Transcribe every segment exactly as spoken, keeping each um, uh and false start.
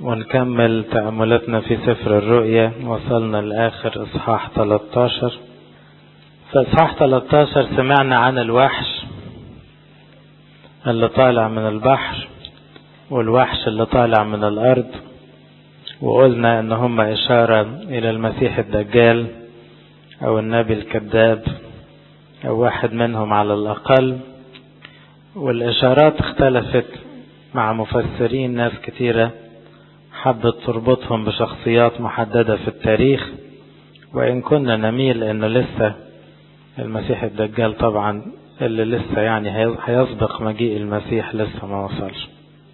ونكمل تأملاتنا في سفر الرؤيا. وصلنا لآخر إصحاح ثلاثة عشر. في إصحاح ثلاثة عشر سمعنا عن الوحش اللي طالع من البحر والوحش اللي طالع من الأرض، وقلنا إن هم إشارة إلى المسيح الدجال أو النبي الكذاب أو واحد منهم على الأقل. والإشارات اختلفت مع مفسرين، ناس كتيرة حبت تربطهم بشخصيات محددة في التاريخ، وإن كنا نميل إنه لسه المسيح الدجال طبعا اللي لسه يعني هيسبق مجيء المسيح لسه ما وصلش.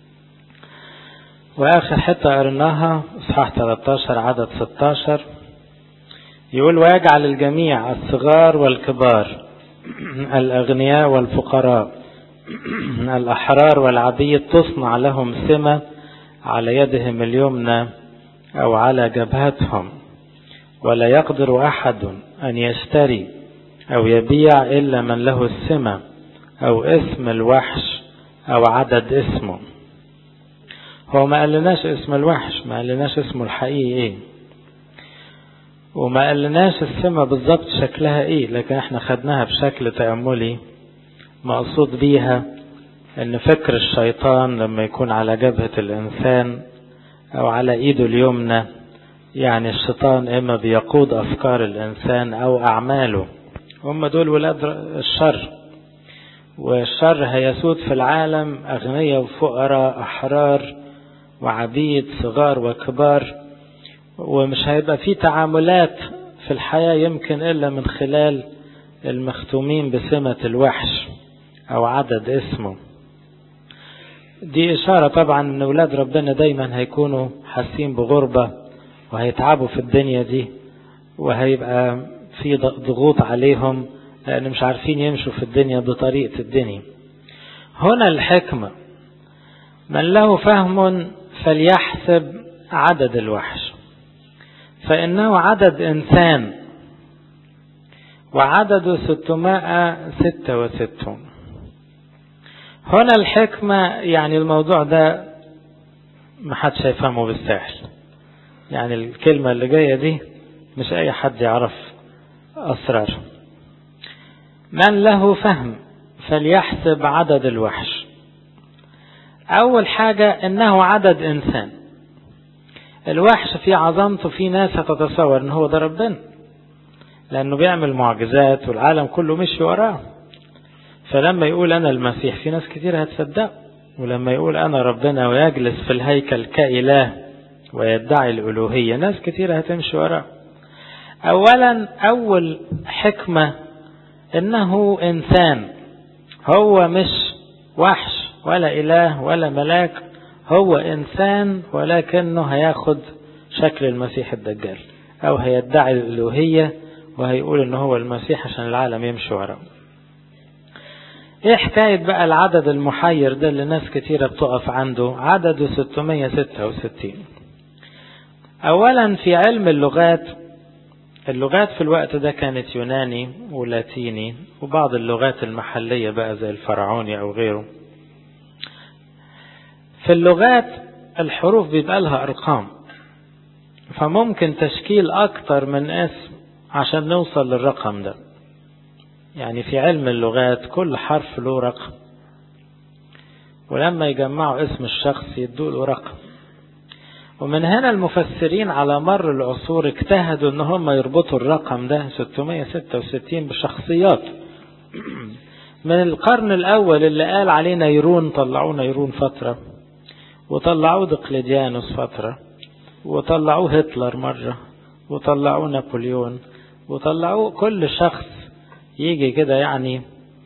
وآخر حتة قرناها إصحاح ثلاثة عشر عدد ستة عشر، يقول: ويجعل الجميع الصغار والكبار الأغنياء والفقراء الأحرار والعبيد تصنع لهم سمة على يدهم اليمنى أو على جبهتهم، ولا يقدر أحد أن يشتري أو يبيع إلا من له السمة أو اسم الوحش أو عدد اسمه. هو ما قالناش اسم الوحش، ما قالناش اسمه الحقيقي ايه، وما قالناش السمة بالضبط شكلها ايه، لكن احنا خدناها بشكل تأملي. مقصود بيها ان فكر الشيطان لما يكون على جبهة الانسان او على ايده اليمنى، يعني الشيطان اما بيقود افكار الانسان او اعماله، هم دول ولاد الشر، والشر هيسود في العالم، اغنياء وفقراء، احرار وعبيد، صغار وكبار، ومش هيبقى في تعاملات في الحياة يمكن إلا من خلال المختومين بسمة الوحش أو عدد اسمه. دي إشارة طبعا أن أولاد ربنا دايما هيكونوا حاسين بغربة وهيتعبوا في الدنيا دي، وهيبقى في ضغوط عليهم لأن مش عارفين يمشوا في الدنيا بطريقة الدنيا. هنا الحكمة: من له فهم فليحسب عدد الوحش، فإنه عدد إنسان وعدده ستمائة ستة وستون. هنا الحكمة، يعني الموضوع ده ما حدش يفهمه بالسهل، يعني الكلمة اللي جاية دي مش أي حد يعرف أسرار. من له فهم فليحسب عدد الوحش. أول حاجة إنه عدد إنسان. الوحش في عظمته في ناس هتتصور إن هو ده ربنا، لأنه بيعمل معجزات والعالم كله مشي وراه، فلما يقول أنا المسيح في ناس كتير هتصدق، ولما يقول أنا ربنا ويجلس في الهيكل كإله ويدعي الألوهية ناس كتير هتمشي وراه. أولا أول حكمة إنه إنسان، هو مش وحش ولا إله ولا ملاك، هو إنسان، ولكنه هياخد شكل المسيح الدجال أو هيدعي الألوهية وهيقول إنه هو المسيح عشان العالم يمشي وراه. إيه حكاية بقى العدد المحير ده اللي ناس كتيرة بتقف عنده؟ عدده ستمائة وستة وستين. أولا في علم اللغات، اللغات في الوقت ده كانت يوناني ولاتيني وبعض اللغات المحلية بقى زي الفرعوني أو غيره. في اللغات الحروف بيبقى لها أرقام، فممكن تشكيل أكتر من اسم عشان نوصل للرقم ده. يعني في علم اللغات كل حرف له رقم، ولما يجمعوا اسم الشخص يدوا له رقم. ومن هنا المفسرين على مر العصور اجتهدوا ان هم يربطوا الرقم ده ستمائة وستة وستين بشخصيات. من القرن الأول اللي قال عليه نيرون، طلعوه نيرون فترة، وطلعوه دقلديانوس فترة، وطلعوه هتلر مرة، وطلعوه نابليون، وطلعوه كل شخص يجي كده يعني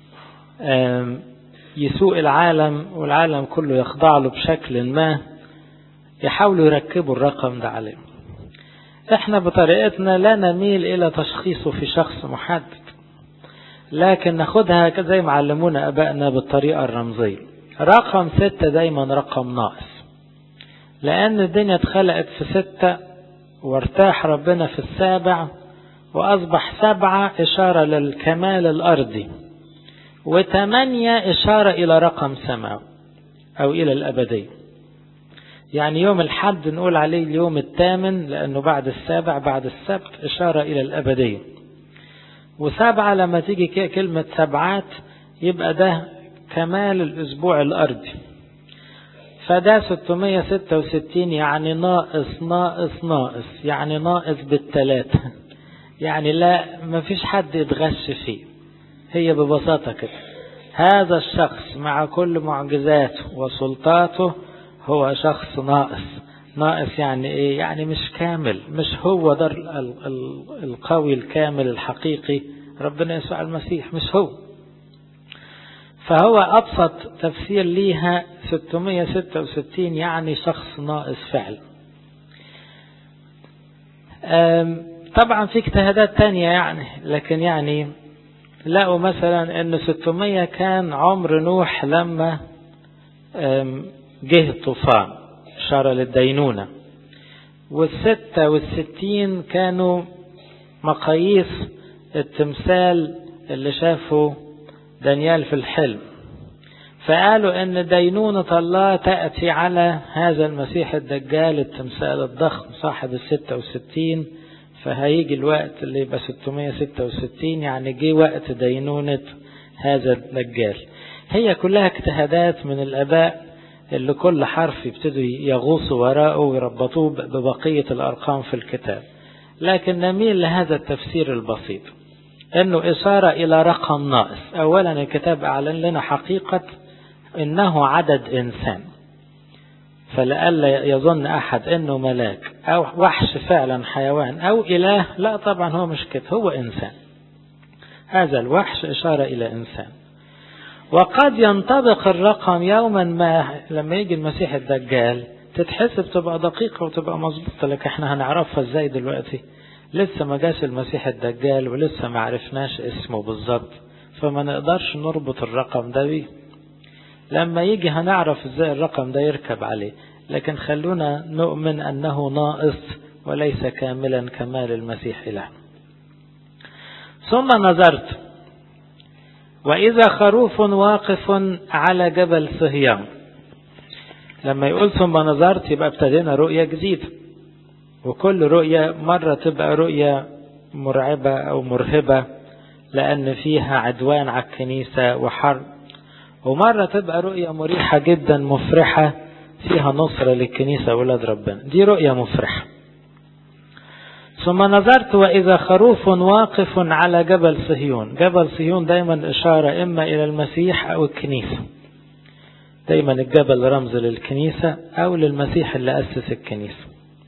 يسوق العالم والعالم كله يخضع له بشكل ما، يحاولوا يركبوا الرقم ده عليه. احنا بطريقتنا لا نميل الى تشخيصه في شخص محدد، لكن ناخدها زي ما علمونا ابائنا بالطريقة الرمزية. رقم ستة دايما رقم ناقص، لأن الدنيا اتخلقت في ستة وارتاح ربنا في السابع، وأصبح سبعة إشارة للكمال الأرضي، وثمانية إشارة إلى رقم سماوي أو إلى الأبدية. يعني يوم الحد نقول عليه اليوم الثامن لأنه بعد السابع بعد السبت، إشارة إلى الأبدية. وسبعة لما تيجي كلمة سبعات يبقى ده كمال الأسبوع الأرضي. فده ستمائة وستة وستين يعني ناقص ناقص ناقص، يعني ناقص بالثلاثة، يعني لا ما فيش حد يتغش فيه. هي ببساطة كده، هذا الشخص مع كل معجزاته وسلطاته هو شخص ناقص. ناقص يعني ايه؟ يعني مش كامل، مش هو ده القوي الكامل الحقيقي ربنا يسوع المسيح، مش هو. فهو أبسط تفسير ليها ستمائة وستة وستين يعني شخص ناقص فعلا. طبعا في اجتهادات تانية يعني، لكن يعني لقوا مثلا ان ستمائة كان عمر نوح لما جه الطوفان، إشارة للدينونة. والستة والستين كانوا مقاييس التمثال اللي شافه دانيال في الحلم، فقالوا ان دينونة الله تأتي على هذا المسيح الدجال التمثال الضخم صاحب الستة وستين. فهيجي الوقت اللي يبقى ستمائة وستة وستين يعني جه وقت دينونة هذا الدجال. هي كلها اجتهادات من الآباء اللي كل حرف يبتدوا يغوصوا وراءه ويربطوه ببقية الأرقام في الكتاب، لكن نميل لهذا التفسير البسيط انه إشارة الى رقم ناقص. اولا الكتاب اعلن لنا حقيقة انه عدد انسان، فلألا يظن احد انه ملاك او وحش فعلا حيوان او اله، لا طبعا هو مش كده، هو انسان. هذا الوحش إشارة الى انسان. وقد ينطبق الرقم يوما ما لما يجي المسيح الدجال تتحسب تبقى دقيقة وتبقى مظبوطة، لكن احنا هنعرفها ازاي دلوقتي؟ لسه ما جاش المسيح الدجال ولسه ما عرفناش اسمه بالظبط، فما نقدرش نربط الرقم ده بيه. لما يجي هنعرف ازاي الرقم ده يركب عليه، لكن خلونا نؤمن انه ناقص وليس كاملا كمال المسيح إله. ثم نظرت وإذا خروف واقف على جبل صهيون. لما يقول ثم نظرت يبقى ابتدينا رؤية جديدة، وكل رؤية مرة تبقى رؤية مرعبة أو مرهبة لأن فيها عدوان على الكنيسة وحرب، ومرة تبقى رؤية مريحة جدا مفرحة فيها نصرة للكنيسة ولاد ربنا. دي رؤية مفرحة. ثم نظرت وإذا خروف واقف على جبل صهيون. جبل صهيون دايما إشارة إما إلى المسيح أو الكنيسة، دايما الجبل رمز للكنيسة أو للمسيح اللي أسس الكنيسة.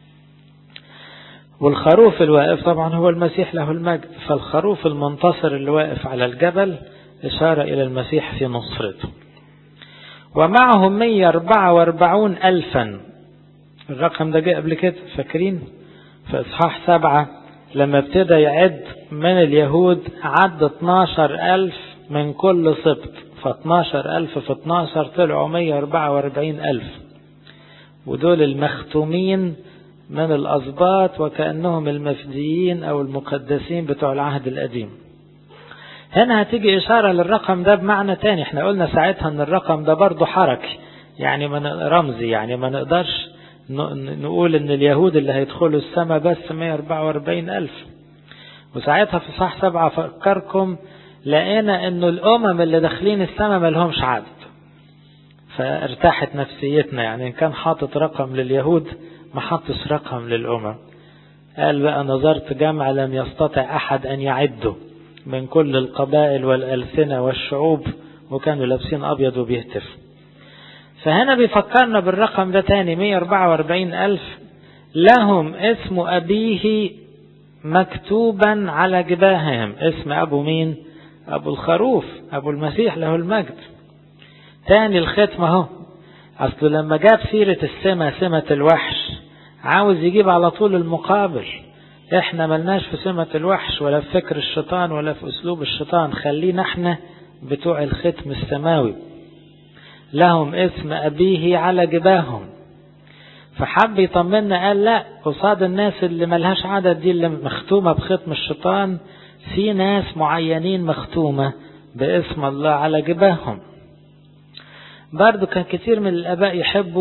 والخروف الواقف طبعا هو المسيح له المجد، فالخروف المنتصر اللي واقف على الجبل إشارة إلى المسيح في نصرته. ومعهم مئة وأربعة وأربعين ألفا. الرقم ده جاء قبل كده، فاكرين في إصحاح سبعة لما ابتدى يعد من اليهود عد اتناشر ألف من كل سبط، فاتناشر ألف في اتناشر طلعوا مئة وأربعة وأربعين ألف، ودول المختومين من الأسباط وكأنهم المفديين أو المقدسين بتوع العهد القديم. هنا هتيجي إشارة للرقم ده بمعنى تاني. احنا قلنا ساعتها ان الرقم ده برضو حركي، يعني من رمزي، يعني ما نقدرش نقول ان اليهود اللي هيدخلوا السماء بس مئة وأربعة وأربعين ألف. وساعتها في صح سبعة فكركم لقينا انه الامم اللي داخلين السماء ما لهمش عدد، فارتاحت نفسيتنا. يعني ان كان حاطط رقم لليهود ما حطش رقم للامم. قال بقى نظرت جمع لم يستطع احد ان يعده من كل القبائل والألسنة والشعوب، وكانوا لابسين أبيض وبيهتف. فهنا بيفكرنا بالرقم ده تاني، مئة وأربعة وأربعين ألف لهم اسم أبيه مكتوبا على جباههم. اسم أبو مين؟ أبو الخروف، أبو المسيح له المجد. تاني الختمة اهو، أصله لما جاب سيرة السمة سمة الوحش عاوز يجيب على طول المقابل. احنا ملناش في سمة الوحش ولا في فكر الشيطان ولا في اسلوب الشيطان، خلينا احنا بتوع الختم السماوي. لهم اسم ابيه على جباههم. فحب يطمنا، قال لا، قصاد الناس اللي ملهاش عدد دي اللي مختومة بختم الشيطان في ناس معينين مختومة باسم الله على جباههم. برضو كان كتير من الاباء يحبوا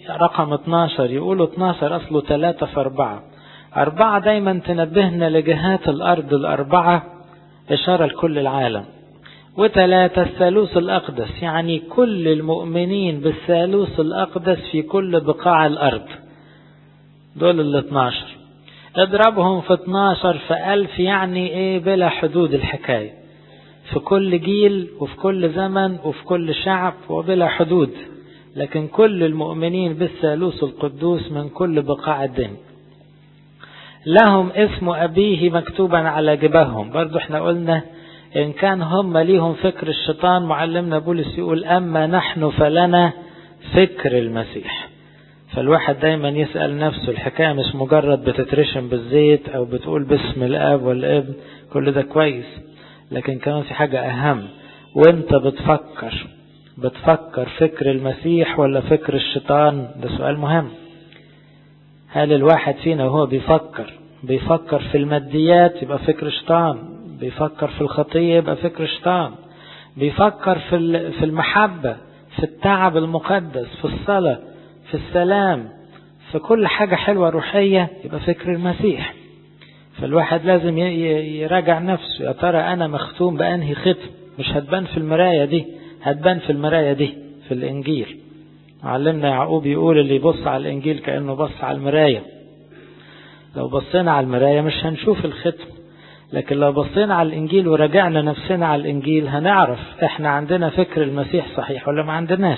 رقم اتناشر يقولوا اتناشر أصله ثلاثة في أربعة. أربعة دايما تنبهنا لجهات الأرض الأربعة إشارة لكل العالم. وثلاثة الثالوث الأقدس، يعني كل المؤمنين بالثالوث الأقدس في كل بقاع الأرض. دول ال اتناشر اضربهم في اتناشر في ألف، يعني ايه بلا حدود الحكاية، في كل جيل وفي كل زمن وفي كل شعب وبلا حدود. لكن كل المؤمنين بالثالوث القدوس من كل بقاع الدنيا لهم اسم أبيه مكتوبا على جبههم. برضو احنا قلنا إن كان هم ليهم فكر الشيطان، معلمنا بولس يقول أما نحن فلنا فكر المسيح. فالواحد دايما يسأل نفسه، الحكاية مش مجرد بتترشم بالزيت أو بتقول باسم الآب والابن، كل ده كويس، لكن كمان في حاجة أهم. وانت بتفكر بتفكر فكر المسيح ولا فكر الشيطان؟ ده سؤال مهم. هل الواحد فينا وهو بيفكر بيفكر في الماديات يبقى فكر شيطان، بيفكر في الخطية يبقى فكر شيطان، بيفكر في في المحبة، في التعب المقدس، في الصلاة، في السلام، في كل حاجة حلوة روحية، يبقى فكر المسيح. فالواحد لازم يراجع نفسه، يا ترى أنا مختوم بأنهي ختم؟ مش هتبان في المراية دي، هتبان في المراية دي في الإنجيل. معلمنا يعقوب يقول اللي يبص على الإنجيل كأنه بص على المراية. لو بصينا على المراية مش هنشوف الختم، لكن لو بصينا على الإنجيل ورجعنا نفسنا على الإنجيل هنعرف احنا عندنا فكر المسيح صحيح ولا ما عندناش.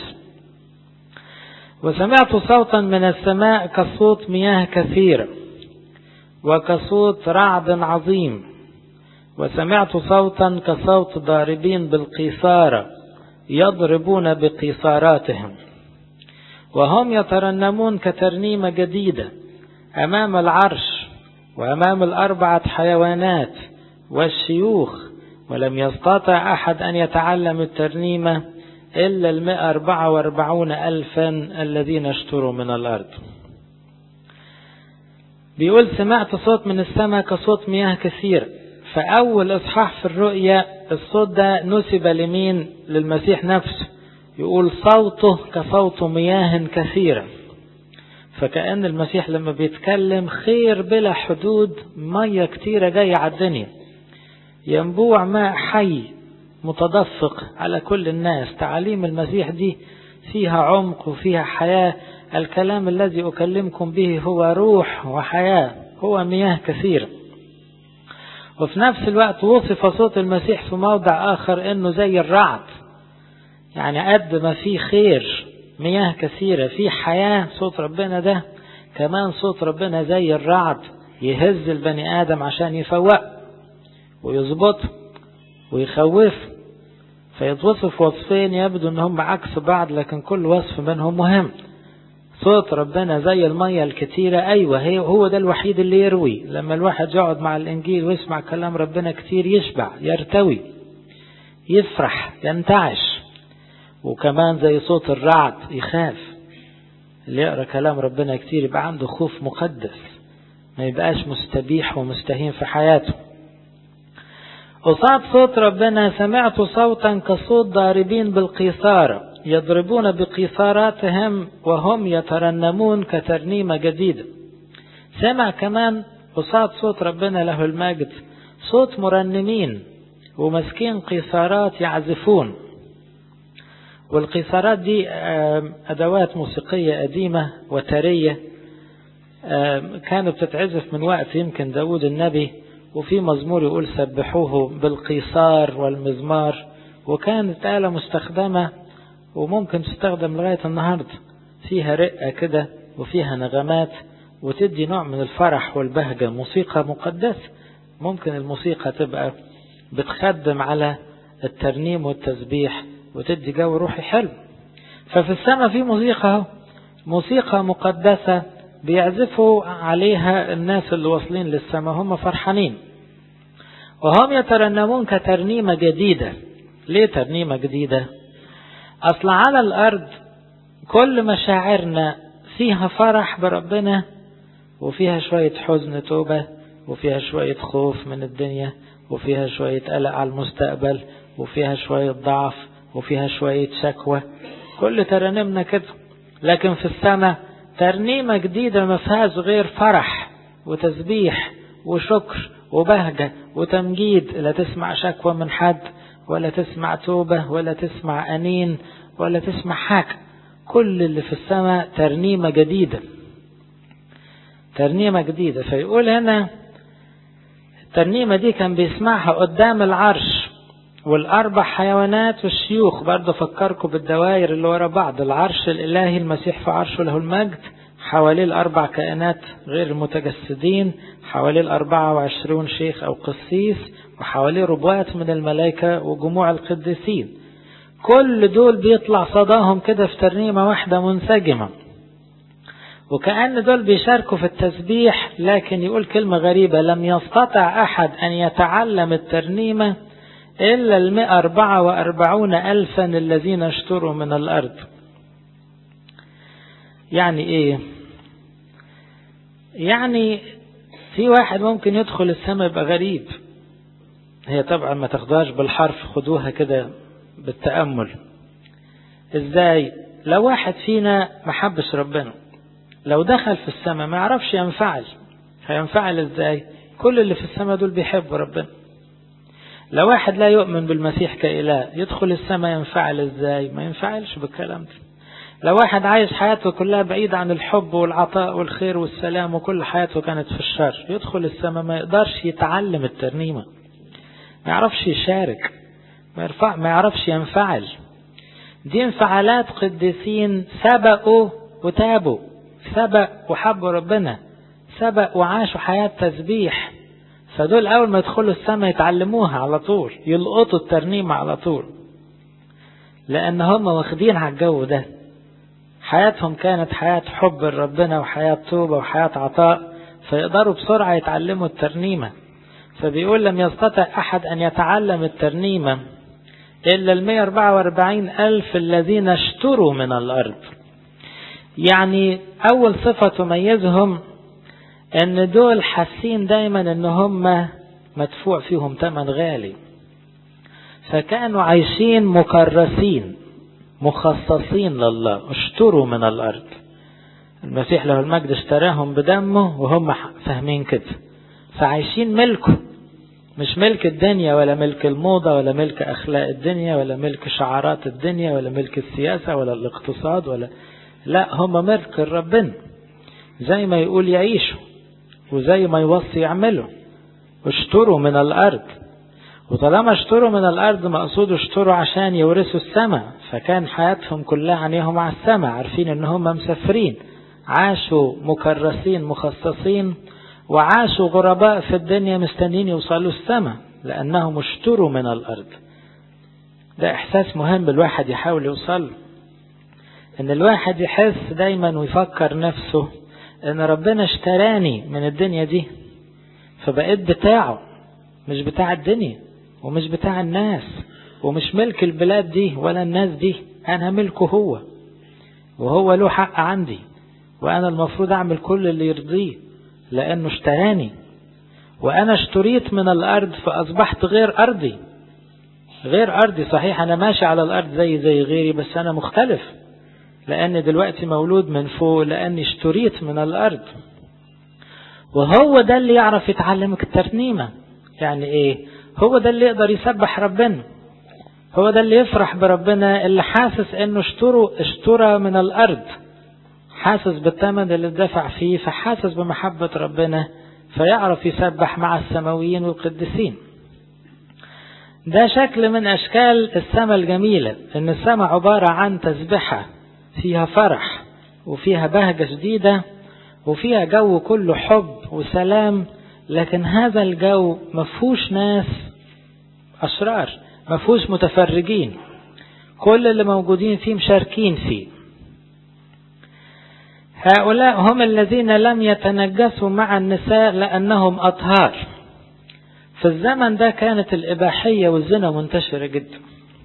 وسمعت صوتا من السماء كصوت مياه كثيرة وكصوت رعد عظيم، وسمعت صوتا كصوت ضاربين بالقيثارة يضربون بقيثاراتهم، وهم يترنمون كترنيمة جديدة أمام العرش وأمام الأربعة حيوانات والشيوخ، ولم يستطع أحد أن يتعلم الترنيمة إلا المئة أربعة وأربعون ألفا الذين اشتروا من الأرض. بيقول سمعت صوت من السماء كصوت مياه كثير. فأول إصحاح في الرؤيا الصوت ده نسب لمين؟ للمسيح نفسه. يقول صوته كصوت مياه كثيرة. فكأن المسيح لما بيتكلم خير بلا حدود، مية كتيرة جاية على الدنيا، ينبوع ماء حي متدفق على كل الناس. تعاليم المسيح دي فيها عمق وفيها حياة. الكلام الذي أكلمكم به هو روح وحياة، هو مياه كثيرة. وفي نفس الوقت وصف صوت المسيح في موضع آخر إنه زي الرعد، يعني قد ما فيه خير مياه كثيرة في حياة. صوت ربنا ده كمان صوت ربنا زي الرعد، يهز البني آدم عشان يفوق ويظبط ويخوف. فيتوصف وصفين يبدو أنهم عكس بعض، لكن كل وصف منهم مهم. صوت ربنا زي المية الكتيرة، أيوة هو ده الوحيد اللي يروي. لما الواحد يقعد مع الإنجيل ويسمع كلام ربنا كتير يشبع، يرتوي، يفرح، ينتعش. وكمان زي صوت الرعد يخاف. اللي يقرأ كلام ربنا كتير يبقى عنده خوف مقدس، ما يبقاش مستبيح ومستهين في حياته. وصعد صوت ربنا سمعت صوتا كصوت ضاربين بالقيثارة يضربون بقيثاراتهم وهم يترنمون كترنيمة جديدة. سمع كمان وصعد صوت ربنا له المجد صوت مرنمين ومسكين قيثارات يعزفون. والقيثارات دي أدوات موسيقية قديمة وترية كانت تتعزف من وقت يمكن داود النبي، وفي مزمور يقول سبحوه بالقيثار والمزمار. وكانت آلة مستخدمة وممكن تستخدم لغاية النهاردة، فيها رقة كده وفيها نغمات وتدي نوع من الفرح والبهجة. موسيقى مقدسة. ممكن الموسيقى تبقى بتخدم على الترنيم والتسبيح وتدي جو روحي حلو. ففي السماء في موسيقى موسيقى مقدسة بيعزفوا عليها الناس اللي واصلين للسماء، هم فرحانين. وهم يترنمون كترنيمة جديدة. ليه ترنيمة جديدة؟ أصل على الأرض كل مشاعرنا فيها فرح بربنا، وفيها شوية حزن توبة، وفيها شوية خوف من الدنيا، وفيها شوية قلق على المستقبل، وفيها شوية ضعف، وفيها شوية شكوى. كل ترنمنا كده. لكن في السماء ترنيمة جديدة ما فيهاش غير فرح وتسبيح وشكر وبهجة وتمجيد. لا تسمع شكوى من حد، ولا تسمع توبة، ولا تسمع أنين، ولا تسمع حاجة. كل اللي في السماء ترنيمة جديدة، ترنيمة جديدة. فيقول هنا الترنيمة دي كان بيسمعها قدام العرش والأربع حيوانات والشيوخ. برضه فكركم بالدوائر اللي ورا بعض، العرش الإلهي المسيح في عرشه له المجد، حواليه الأربع كائنات غير المتجسدين، حواليه الأربعة وعشرون شيخ أو قسيس، وحواليه ربوات من الملائكة وجموع القديسين. كل دول بيطلع صداهم كده في ترنيمة واحدة منسجمة، وكأن دول بيشاركوا في التسبيح. لكن يقول كلمة غريبة: لم يستطع أحد أن يتعلم الترنيمة إلا المئة أربعة وأربعون ألفا الذين اشتروا من الأرض. يعني إيه؟ يعني في واحد ممكن يدخل السماء يبقى غريب. هي طبعا ما تاخدوهاش بالحرف، خدوها كده بالتأمل. إزاي؟ لو واحد فينا ما حبش ربنا، لو دخل في السماء ما يعرفش ينفعل، هينفعل إزاي؟ كل اللي في السماء دول بيحبوا ربنا. لو واحد لا يؤمن بالمسيح كإله، يدخل السماء ينفعل إزاي؟ ما ينفعلش بالكلام ده. لو واحد عايش حياته كلها بعيد عن الحب والعطاء والخير والسلام، وكل حياته كانت في الشر، يدخل السماء ما يقدرش يتعلم الترنيمة، ما يعرفش يشارك، ما يرفع، ما يعرفش ينفعل. دي انفعالات قديسين سبقوا وتابوا، سبق وحبوا ربنا، سبق وعاشوا حياة تسبيح. فدول أول ما يدخلوا السماء يتعلموها على طول، يلقطوا الترنيمة على طول، لأن هم واخدين على الجو ده. حياتهم كانت حياة حب ربنا وحياة توبة وحياة عطاء، فيقدروا بسرعة يتعلموا الترنيمة. فبيقول لم يستطع أحد أن يتعلم الترنيمة إلا المئة أربعة وأربعين ألف الذين اشتروا من الأرض. يعني أول صفة تميزهم أن دول حاسين دايما أن هم مدفوع فيهم ثمن غالي، فكانوا عايشين مكرسين مخصصين لله، اشتروا من الأرض. المسيح له المجد اشتراهم بدمه وهم فاهمين كده، فعايشين ملكه، مش ملك الدنيا ولا ملك الموضة ولا ملك أخلاق الدنيا ولا ملك شعارات الدنيا ولا ملك السياسة ولا الاقتصاد، ولا لا، هم ملك ربنا. زي ما يقول يعيشوا وزي ما يوصي يعملوا. اشتروا من الأرض، وطالما اشتروا من الأرض مقصود اشتروا عشان يورثوا السماء. فكان حياتهم كلها عنيهم على السماء، عارفين ان هم مسافرين، عاشوا مكرسين مخصصين، وعاشوا غرباء في الدنيا مستنين يوصلوا السماء لأنهم اشتروا من الأرض. ده إحساس مهم الواحد يحاول يوصل، ان الواحد يحس دايما ويفكر نفسه ان ربنا اشتراني من الدنيا دي، فبقيت بتاعه، مش بتاع الدنيا ومش بتاع الناس، ومش ملك البلاد دي ولا الناس دي، انا ملكه هو، وهو له حق عندي، وانا المفروض اعمل كل اللي يرضيه لانه اشتراني. وانا اشتريت من الارض فاصبحت غير ارضي، غير ارضي. صحيح انا ماشي على الارض زي زي غيري، بس انا مختلف لأن دلوقتي مولود من فوق، لأني اشتريت من الأرض. وهو ده اللي يعرف يتعلم الترنيمة. يعني إيه؟ هو ده اللي يقدر يسبح ربنا، هو ده اللي يفرح بربنا، اللي حاسس إنه اشتروا اشترى من الأرض، حاسس بالثمن اللي دفع فيه، فحاسس بمحبة ربنا، فيعرف يسبح مع السماويين والقديسين. ده شكل من أشكال السماء الجميلة، إن السماء عبارة عن تسبحة فيها فرح وفيها بهجة جديدة وفيها جو كله حب وسلام. لكن هذا الجو مفهوش ناس أشرار، مفهوش متفرجين، كل اللي موجودين فيه مشاركين فيه. هؤلاء هم الذين لم يتنجسوا مع النساء لأنهم أطهار. في الزمن ده كانت الإباحية والزنا منتشرة جدا،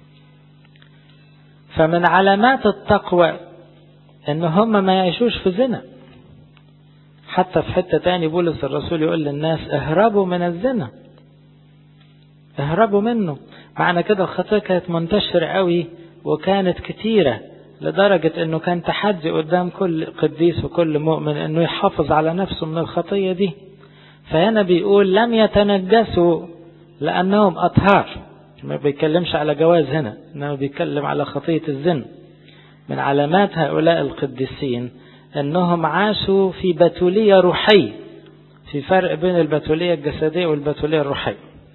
فمن علامات التقوى ان هم ما يعيشوش في زنا. حتى في حتة تاني بولس الرسول يقول للناس اهربوا من الزنا، اهربوا منه. معنى كده الخطية كانت منتشرة قوي وكانت كتيرة لدرجة انه كان تحدي قدام كل قديس وكل مؤمن انه يحافظ على نفسه من الخطية دي. فهنا بيقول لم يتنجسوا لأنهم أطهار، ما بيتكلمش على جواز هنا، إنه بيتكلم على خطية الزنا. من علامات هؤلاء القديسين أنهم عاشوا في بتولية روحية، في فرق بين البتولية الجسدية والبتولية الروحية.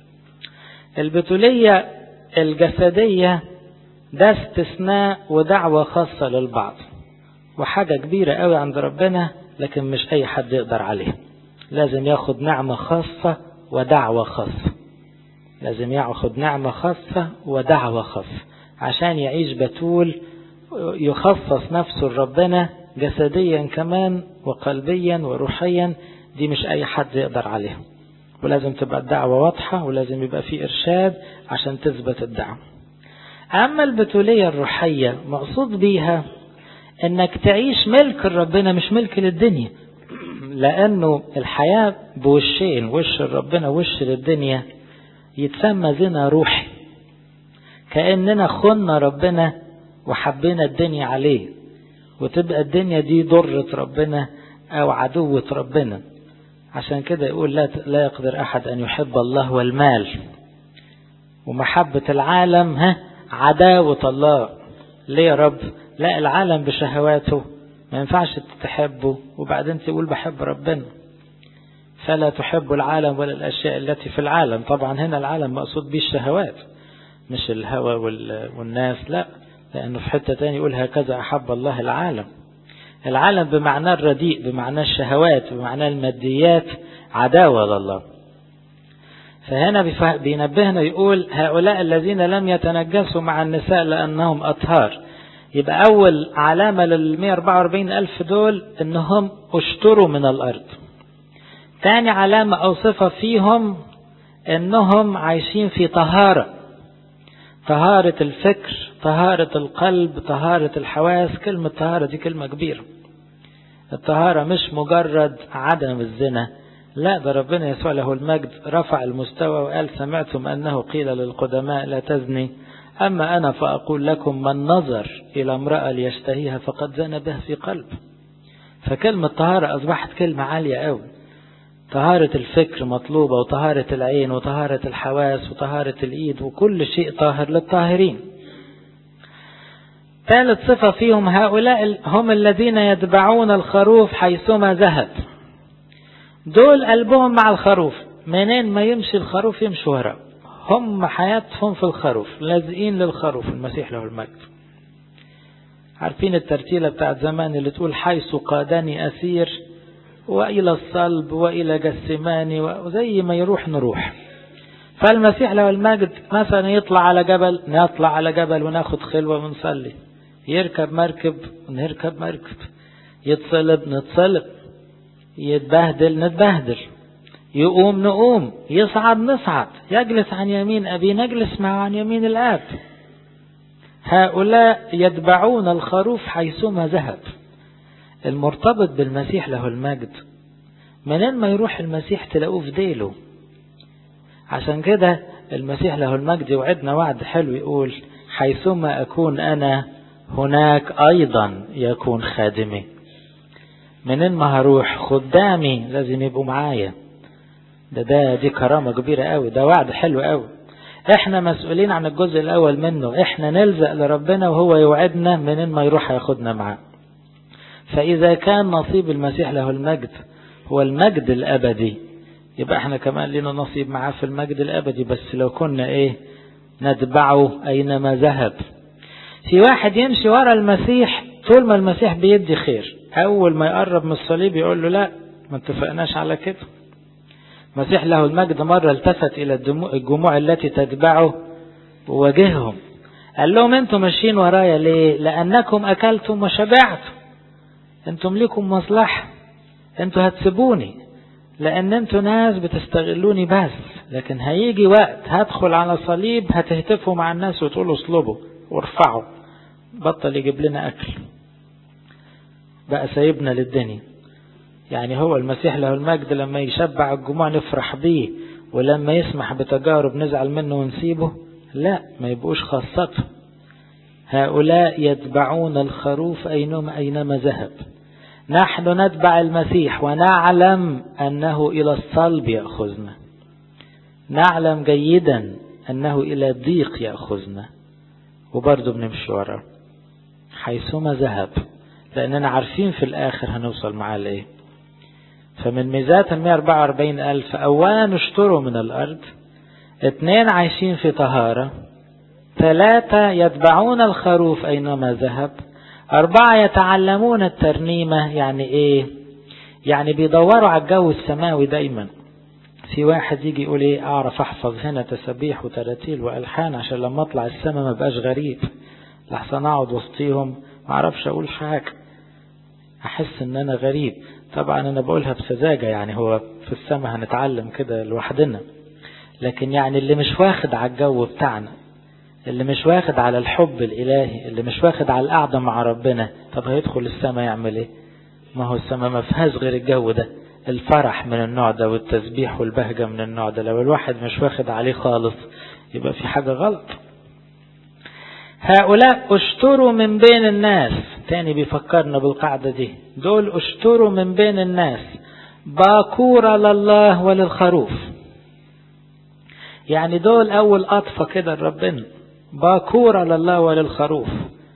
البتولية الجسدية ده استثناء ودعوة خاصة للبعض، وحاجة كبيرة قوي عند ربنا، لكن مش أي حد يقدر عليها. لازم ياخد نعمة خاصة ودعوة خاصة، لازم ياخد نعمة خاصة ودعوة خاصة عشان يعيش بتول، يخصص نفسه لربنا جسديا كمان وقلبيا وروحيا. دي مش أي حد يقدر عليها، ولازم تبقى الدعوة واضحة، ولازم يبقى في إرشاد عشان تثبت الدعوة. أما البتولية الروحية مقصود بيها أنك تعيش ملك ربنا مش ملك للدنيا، لأنه الحياة بوشين، وش ربنا ووش للدنيا، يتسمى زنا روحي، كأننا خنا ربنا وحبينا الدنيا عليه، وتبقى الدنيا دي ضرة ربنا أو عدوة ربنا. عشان كده يقول لا, لا يقدر أحد أن يحب الله والمال، ومحبة العالم ها عداوة الله. ليه يا رب؟ لا، العالم بشهواته ما ينفعش تحبه وبعدين تقول بحب ربنا. فلا تحب العالم ولا الأشياء التي في العالم. طبعا هنا العالم مقصود به الشهوات، مش الهوى والناس، لا، لأنه في حتة تاني يقول هكذا أحب الله العالم. العالم بمعنى الرديء، بمعنى الشهوات، بمعنى الماديات، عداوة لله. فهنا بينبهنا يقول هؤلاء الذين لم يتنجسوا مع النساء لأنهم أطهار. يبقى أول علامة لل مئة وأربعة وأربعين ألف دول إنهم اشتروا من الأرض. تاني علامة أو صفة فيهم إنهم عايشين في طهارة، طهارة الفكر، طهارة القلب، طهارة الحواس. كلمة طهارة دي كلمة كبيرة. الطهارة مش مجرد عدم الزنا، لا، ده ربنا يسوع له المجد رفع المستوى وقال سمعتم أنه قيل للقدماء لا تزني، أما أنا فأقول لكم من نظر إلى امرأة ليشتهيها فقد زنى بها في قلب. فكلمة طهارة أصبحت كلمة عالية قوي. طهارة الفكر مطلوبة، وطهارة العين، وطهارة الحواس، وطهارة الإيد، وكل شيء طاهر للطاهرين. ثالث صفة فيهم هؤلاء هم الذين يتبعون الخروف حيثما ذهب. دول قلبهم مع الخروف، منين ما يمشي الخروف يمشي وراء، هم حياتهم في الخروف، لازقين للخروف. المسيح له المجد. عارفين الترتيلة بتاعت زمان اللي تقول حيث قادني أسير وإلى الصلب وإلى جسماني، وزي ما يروح نروح. فالمسيح له المجد مثلا يطلع على جبل، نطلع على جبل وناخد خلوة ونصلي. يركب مركب ونركب مركب. يتصلب نتصلب. يتبهدل نتبهدل. يقوم نقوم. يصعد نصعد. يجلس عن يمين أبي نجلس معه عن يمين الآب. هؤلاء يتبعون الخروف حيثما ذهب. المرتبط بالمسيح له المجد منين ما يروح المسيح تلاقوه في ديله. عشان كده المسيح له المجد يوعدنا وعد حلو، يقول حيثما أكون أنا هناك أيضا يكون خادمي. منين ما هروح خدامي لازم يبقوا معايا. ده ده دي كرامة كبيرة قوي، ده وعد حلو قوي. احنا مسؤولين عن الجزء الأول منه، احنا نلزق لربنا وهو يوعدنا منين ما يروح ياخدنا معاه. فإذا كان نصيب المسيح له المجد هو المجد الأبدي، يبقى احنا كمان لنا نصيب معاه في المجد الأبدي، بس لو كنا ايه نتبعه أينما ذهب. في واحد يمشي ورا المسيح طول ما المسيح بيدي خير، أول ما يقرب من الصليب يقول له لا، ما اتفقناش على كده. المسيح له المجد مرة التفت إلى الجموع التي تتبعه وواجههم، قال لهم انتم ماشيين ورايا ليه؟ لأنكم أكلتم وشبعتم. انتم ليكم مصلحة، انتم هتسيبوني لأن انتم ناس بتستغلوني بس، لكن هيجي وقت هدخل على صليب هتهتفوا مع الناس وتقولوا اصلبوا وارفعوا، بطل يجيب لنا أكل، بقى سايبنا للدنيا. يعني هو المسيح له المجد لما يشبع الجموع نفرح بيه، ولما يسمح بتجارب نزعل منه ونسيبه؟ لا، ما يبقوش خاصته. هؤلاء يتبعون الخروف أينما أينما ذهب. نحن نتبع المسيح ونعلم أنه إلى الصلب يأخذنا، نعلم جيدا أنه إلى الضيق يأخذنا، وبرضه بنمشي وراه حيثما ذهب، لأننا عارفين في الآخر هنوصل معاه لإيه. فمن ميزات المئة وأربعة وأربعين ألف، أولا اشتروا من الأرض، اثنين عايشين في طهارة، ثلاثة يتبعون الخروف أينما ذهب، أربعة يتعلمون الترنيمة. يعني إيه؟ يعني بيدوروا على الجو السماوي دايما. في واحد يجي يقول إيه، أعرف أحفظ هنا تسبيح وتراتيل وألحان عشان لما أطلع السماء ما بقاش غريب، لحسن أقعد وسطيهم ما أعرفش أقول حاجة، أحس إن أنا غريب. طبعا أنا بقولها بسذاجة، يعني هو في السماء هنتعلم كده لوحدنا، لكن يعني اللي مش واخد على الجو بتاعنا، اللي مش واخد على الحب الإلهي، اللي مش واخد على القعدة مع ربنا، طب هيدخل السماء يعمل إيه؟ ما هو السماء ما فيهاش غير الجو ده، الفرح من النوع ده والتسبيح والبهجة من النوع ده. لو الواحد مش واخد عليه خالص يبقى في حاجة غلط. هؤلاء اشتروا من بين الناس، تاني بيفكرنا بالقاعدة دي، دول اشتروا من بين الناس باكورة لله وللخروف. يعني دول أول أطفى كده لربنا، باكورة لله وللخروف.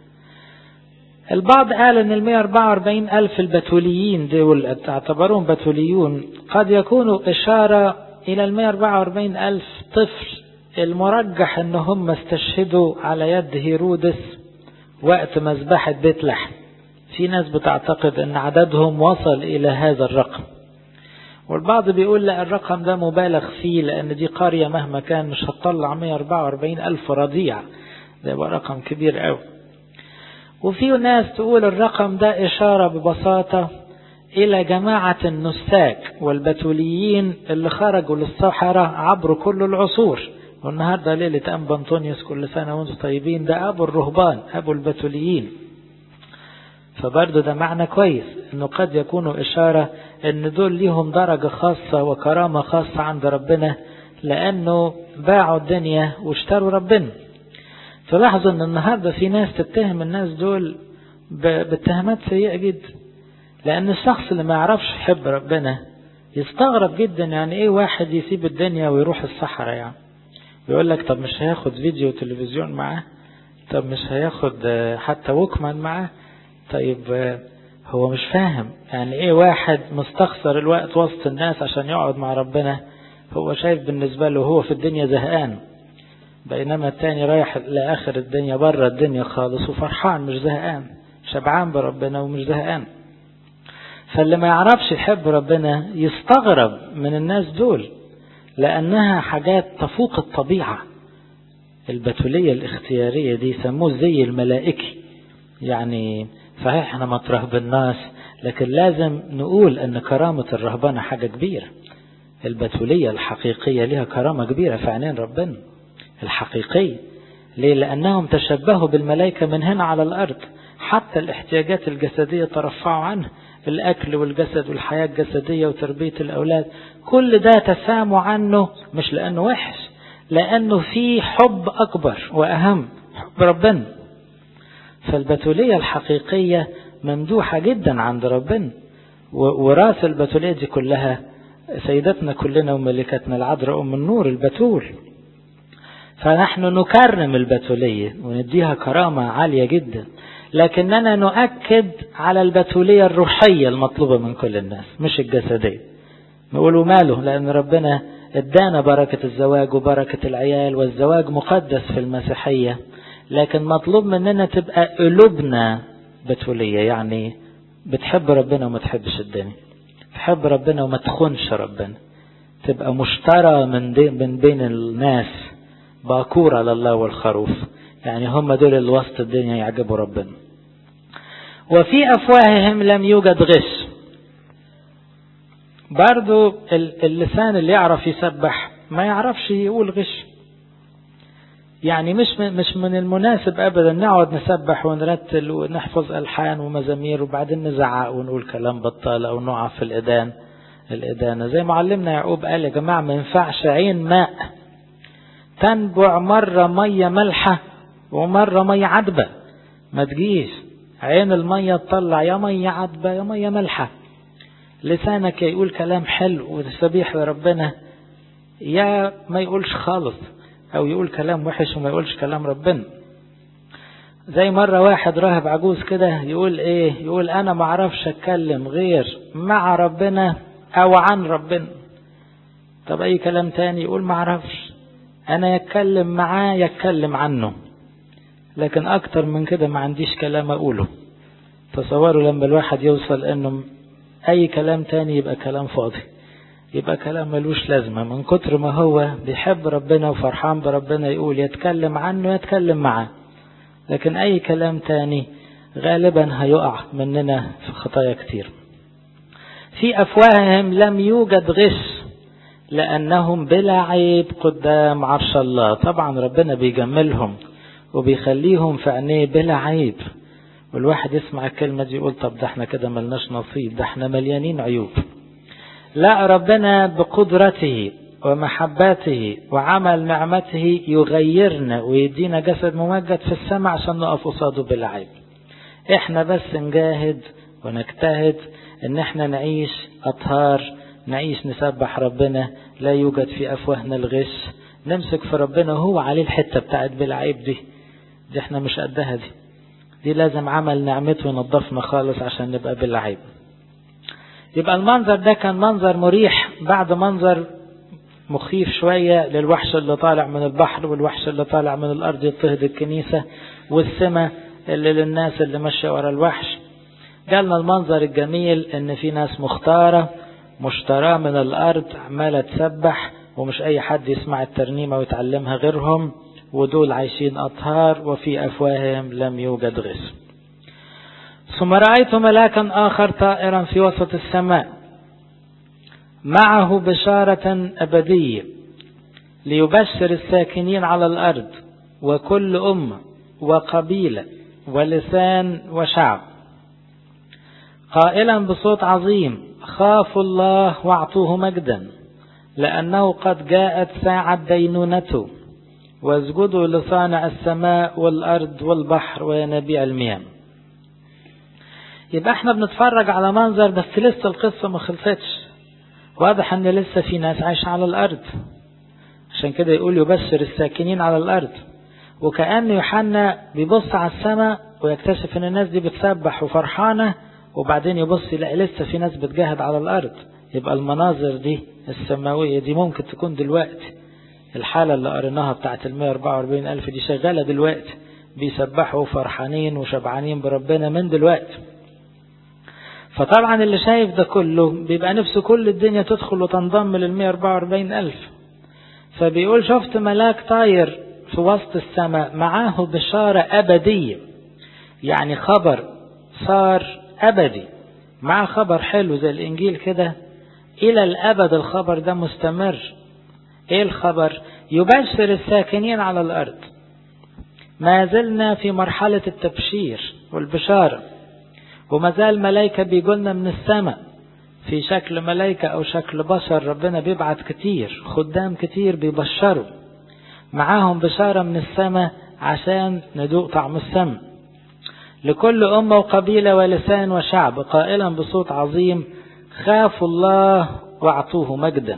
البعض قال ان المئة وأربعة وأربعين ألف البتوليين دول تعتبرون بتوليون قد يكونوا إشارة إلى المئة وأربعة وأربعين ألف طفل المرجح ان هم استشهدوا على يد هيرودس وقت مذبحة بيت لحم. في ناس بتعتقد ان عددهم وصل الى هذا الرقم، والبعض بيقول لا، الرقم ده مبالغ فيه، لان دي قرية مهما كان مش هتطلع مئة وأربعة وأربعين ألف رضيع، ده يبقى رقم كبير قوي. وفي ناس تقول الرقم ده إشارة ببساطة إلى جماعة النساك والبتوليين اللي خرجوا للصحراء عبر كل العصور، والنهاردة ليلة أنبا أنطونيوس كل سنة وانتم طيبين، ده أبو الرهبان، أبو البتوليين. فبرضه ده معنى كويس إنه قد يكونوا إشارة إن دول ليهم درجة خاصة وكرامة خاصة عند ربنا، لأنه باعوا الدنيا واشتروا ربنا. تلاحظوا ان النهاردة في ناس تتهم الناس دول باتهامات سيئة جدا، لان الشخص اللي ما يعرفش يحب ربنا يستغرب جدا. يعني ايه واحد يسيب الدنيا ويروح الصحراء؟ يعني يقول لك طب مش هياخد فيديو وتلفزيون معاه؟ طب مش هياخد حتى ووكمان معاه؟ طيب هو مش فاهم يعني ايه واحد مستخسر الوقت وسط الناس عشان يقعد مع ربنا. هو شايف بالنسبة له هو في الدنيا زهقان، بينما التاني رايح لآخر الدنيا بره الدنيا خالص وفرحان مش زهقان، شبعان بربنا ومش زهقان. فاللي ما يعرفش يحب ربنا يستغرب من الناس دول، لأنها حاجات تفوق الطبيعة. البتولية الاختيارية دي سموه زي الملائكي. يعني صحيح احنا ما ترهبناش، لكن لازم نقول ان كرامة الرهبانة حاجة كبيرة. البتولية الحقيقية لها كرامة كبيرة في عينين ربنا الحقيقي. ليه؟ لأنهم تشبهوا بالملائكة من هنا على الأرض، حتى الاحتياجات الجسدية ترفعوا عنها، الأكل والجسد والحياة الجسدية وتربية الأولاد، كل ده تساموا عنه، مش لأنه وحش، لأنه في حب أكبر وأهم، حب ربنا. فالبتولية الحقيقية ممدوحة جدا عند ربنا. وراس البتولية دي كلها سيدتنا كلنا وملكتنا العذراء أم النور البتول. فنحن نكرم البتولية ونديها كرامة عالية جدا، لكننا نؤكد على البتولية الروحية المطلوبة من كل الناس مش الجسدية. نقولوا ماله، لأن ربنا ادانا بركة الزواج وبركة العيال، والزواج مقدس في المسيحية، لكن مطلوب مننا تبقى قلوبنا بتولية، يعني بتحب ربنا وما تحبش الدنيا، تحب ربنا وما تخونش ربنا، تبقى مشترى من, من بين الناس، باكورة لله والخروف. يعني هم دول اللي وسط الدنيا يعجبوا ربنا. وفي أفواههم لم يوجد غش. برضو اللسان اللي يعرف يسبح ما يعرفش يقول غش. يعني مش مش من المناسب أبدا نقعد نسبح ونرتل ونحفظ ألحان ومزامير وبعدين نزعق ونقول كلام بطال أو نقع في الإدان الإدانة. زي معلمنا يعقوب قال يا جماعة ما ينفعش عين ماء تنبع مرة مية ملحة ومرة مية عذبة. ما تجيش. عين المية تطلع يا مية عذبة يا مية ملحة. لسانك يقول كلام حلو وتسبيح لربنا، يا ما يقولش خالص، او يقول كلام وحش وما يقولش كلام ربنا. زي مرة واحد راهب عجوز كده يقول ايه، يقول انا ما اعرفش اتكلم غير مع ربنا او عن ربنا. طب اي كلام تاني يقول ما اعرفش، انا يتكلم معاه يتكلم عنه، لكن اكتر من كده ما عنديش كلام اقوله. تصوروا لما الواحد يوصل انه اي كلام تاني يبقى كلام فاضي، يبقى كلام ملوش لازمة، من كتر ما هو بيحب ربنا وفرحان بربنا يقول يتكلم عنه يتكلم معاه. لكن اي كلام تاني غالبا هيقع مننا في خطايا كتير. في افواههم لم يوجد غش لانهم بلا عيب قدام عرش الله. طبعا ربنا بيجملهم وبيخليهم في عينيه بلا عيب، والواحد يسمع الكلمة دي يقول طب ده احنا كده ملناش نصيب، ده احنا مليانين عيوب. لا، ربنا بقدرته ومحبته وعمل نعمته يغيرنا ويدينا جسد ممجد في السماء عشان نقف قصاده بلا عيب. احنا بس نجاهد ونجتهد ان احنا نعيش اطهار، نعيش نسبح ربنا، لا يوجد في افواهنا الغش، نمسك في ربنا وهو عليه الحتة بتاعت بلا عيب دي. دي احنا مش قدها، دي دي لازم عمل نعمته ونضفنا خالص عشان نبقى بلا عيب. يبقى المنظر ده كان منظر مريح بعد منظر مخيف شوية للوحش اللي طالع من البحر والوحش اللي طالع من الأرض يضطهد الكنيسة والسماء اللي للناس اللي ماشية ورا الوحش. قالنا المنظر الجميل ان في ناس مختارة مشتراه من الأرض عمالة تسبح، ومش أي حد يسمع الترنيمة ويتعلمها غيرهم، ودول عايشين أطهار وفي أفواههم لم يوجد غش. ثم رأيت ملاكا آخر طائرا في وسط السماء معه بشارة أبدية ليبشر الساكنين على الأرض وكل أمة وقبيلة ولسان وشعب، قائلا بصوت عظيم خافوا الله واعطوه مجدا لأنه قد جاءت ساعة دينونته، واسجدوا لصانع السماء والأرض والبحر وينابيع المياه. يبقى احنا بنتفرج على منظر بس لسه القصة ما خلصتش، واضح ان لسه في ناس عايشة على الأرض، عشان كده يقول يبشر الساكنين على الأرض. وكأن يوحنا بيبص على السماء ويكتشف ان الناس دي بتسبح وفرحانة، وبعدين يبص يلاقي لسه في ناس بتجاهد على الأرض. يبقى المناظر دي السماوية دي ممكن تكون دلوقتي. الحالة اللي قريناها بتاعت المية واربعة واربعين ألف دي شغالة دلوقتي، بيسبحوا فرحانين وشبعانين بربنا من دلوقتي. فطبعا اللي شايف ده كله بيبقى نفسه كل الدنيا تدخل وتنضم للمية واربعة واربعين ألف. فبيقول شفت ملاك طاير في وسط السماء معاه بشارة أبدية، يعني خبر صار أبدي، مع خبر حلو زي الإنجيل كده إلى الأبد. الخبر ده مستمر. إيه الخبر؟ يبشر الساكنين على الأرض. ما زلنا في مرحلة التبشير والبشارة، وما زال ملايكة بيقولنا من السماء في شكل ملايكة أو شكل بشر. ربنا بيبعت كتير خدام كتير بيبشروا معاهم بشارة من السماء عشان ندوق طعم السماء. لكل أمة وقبيلة ولسان وشعب قائلا بصوت عظيم خافوا الله واعطوه مجدا.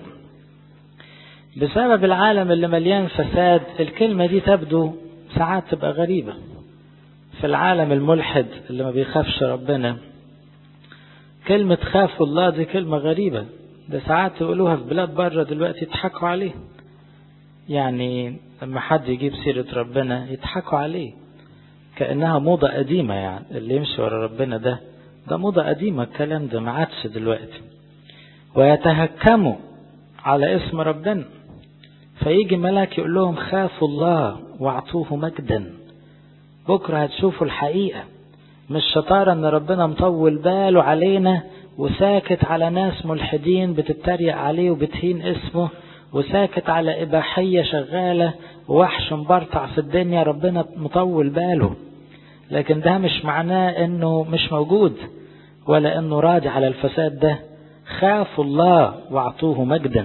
بسبب العالم اللي مليان فساد الكلمة دي تبدو ساعات تبقى غريبة. في العالم الملحد اللي ما بيخافش ربنا كلمة خافوا الله دي كلمة غريبة. ده ساعات يقولوها في بلاد بره دلوقتي يضحكوا عليه، يعني لما حد يجيب سيرة ربنا يضحكوا عليه كأنها موضة قديمة. يعني اللي يمشي ورا ربنا ده ده موضة قديمة، الكلام ده ما عادش دلوقتي. ويتهكموا على اسم ربنا، فيجي ملاك يقول لهم خافوا الله واعطوه مجدا. بكرة هتشوفوا الحقيقة، مش شطارة ان ربنا مطول باله علينا وساكت على ناس ملحدين بتتريق عليه وبتهين اسمه، وساكت على إباحية شغالة ووحش مبرطع في الدنيا. ربنا مطول باله، لكن ده مش معناه انه مش موجود ولا انه راضي على الفساد ده. خافوا الله واعطوه مجدا.